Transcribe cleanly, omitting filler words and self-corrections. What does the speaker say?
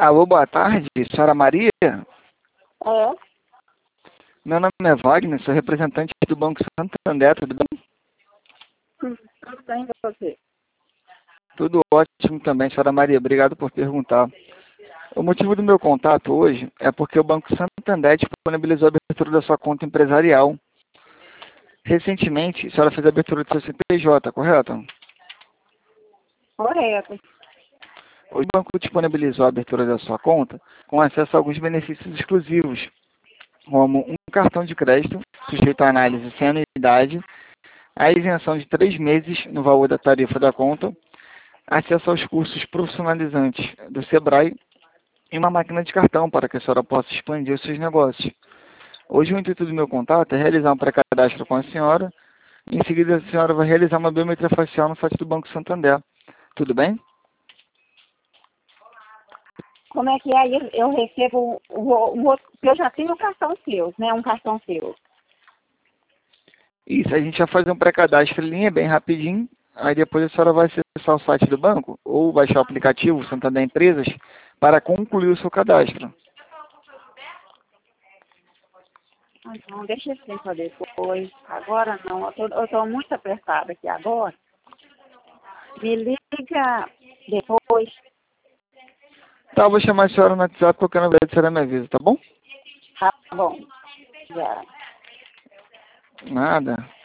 Alô, boa tarde, senhora Maria? É, Meu nome é Wagner, sou representante do Banco Santander, tudo bem? tudo bem com você? Tudo ótimo também, senhora Maria, obrigado por perguntar. O motivo do meu contato hoje é porque o Banco Santander disponibilizou a abertura da sua conta empresarial. Recentemente, a senhora fez a abertura do seu CPJ, correto? Correto. O banco disponibilizou a abertura da sua conta com acesso a alguns benefícios exclusivos, como um cartão de crédito sujeito à análise sem anuidade, a isenção de 3 meses no valor da tarifa da conta, acesso aos cursos profissionalizantes do Sebrae e uma máquina de cartão para que a senhora possa expandir os seus negócios. Hoje o intuito do meu contato é realizar um pré-cadastro com a senhora e em seguida a senhora vai realizar uma biometria facial no site do Banco Santander. Tudo bem? Como é que é? Eu recebo o outro, porque eu já tenho um cartão seu, né? Um cartão seu. Isso, a gente vai fazer um pré-cadastro em linha bem rapidinho, aí depois a senhora vai acessar o site do banco ou baixar o aplicativo Santander Empresas para concluir o seu cadastro. Ah, não, deixa assim para depois. Agora não, eu tô muito apertada aqui agora. Me liga depois. Tá, eu vou chamar a senhora no WhatsApp, qualquer novidade a senhora me avisa, tá bom? Tá bom. Já. Nada.